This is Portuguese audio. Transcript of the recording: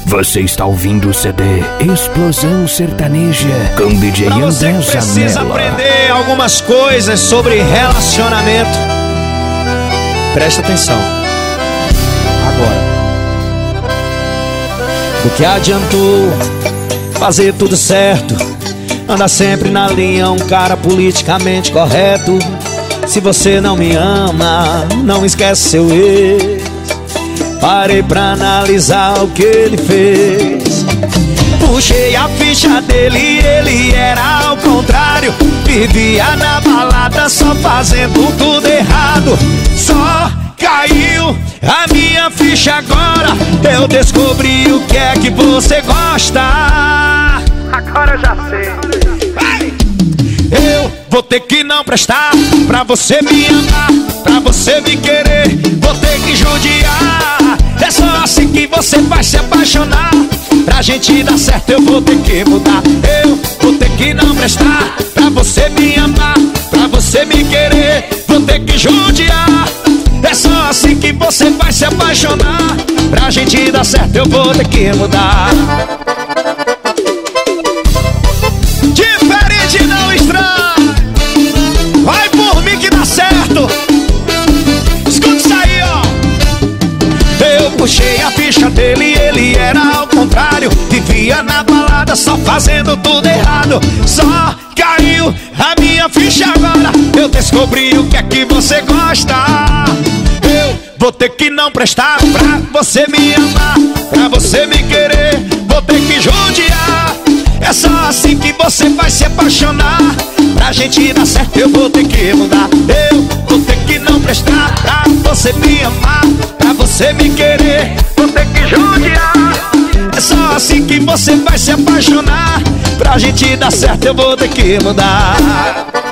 Você está ouvindo o CD Explosão Sertaneja com DJ Pra você André que precisa Zanella. aprender algumas coisas sobre relacionamento, presta atenção. Agora. O que adiantou fazer tudo certo? Anda sempre na linha, um cara politicamente correto. Se você não me ama, não esquece seu ex. Parei pra analisar o que ele fez. Puxei a ficha dele e ele era ao contrário. Vivia na balada só fazendo tudo errado. Só caiu a minha ficha agora. Eu descobri o que é que você gosta. Agora eu já sei. Vai! Eu vou ter que não prestar pra você me amar, pra você me querer. Vou ter que judiar. É só assim que você vai se apaixonar. Pra gente dar certo eu vou ter que mudar. Eu vou ter que não prestar pra você me amar, pra você me querer. Vou ter que judiar. É só assim que você vai se apaixonar. Pra gente dar certo eu vou ter que mudar. Diferente não estranho. Vai por mim que dá certo. Escuta isso aí, ó. Eu puxei a ficha dele e ele era ao contrário. Vivia na balada só fazendo tudo errado. Só caiu a minha ficha agora. Eu descobri o que é que você gosta. Eu vou ter que não prestar pra você me amar, pra você me querer. Vou ter que judiar. É só assim que você vai se apaixonar. Pra gente dar certo eu vou ter que mudar. Eu vou ter que não prestar pra você me amar, pra você me querer. Vou ter que judiar. É só assim que você vai se apaixonar. Pra gente dar certo eu vou ter que mudar.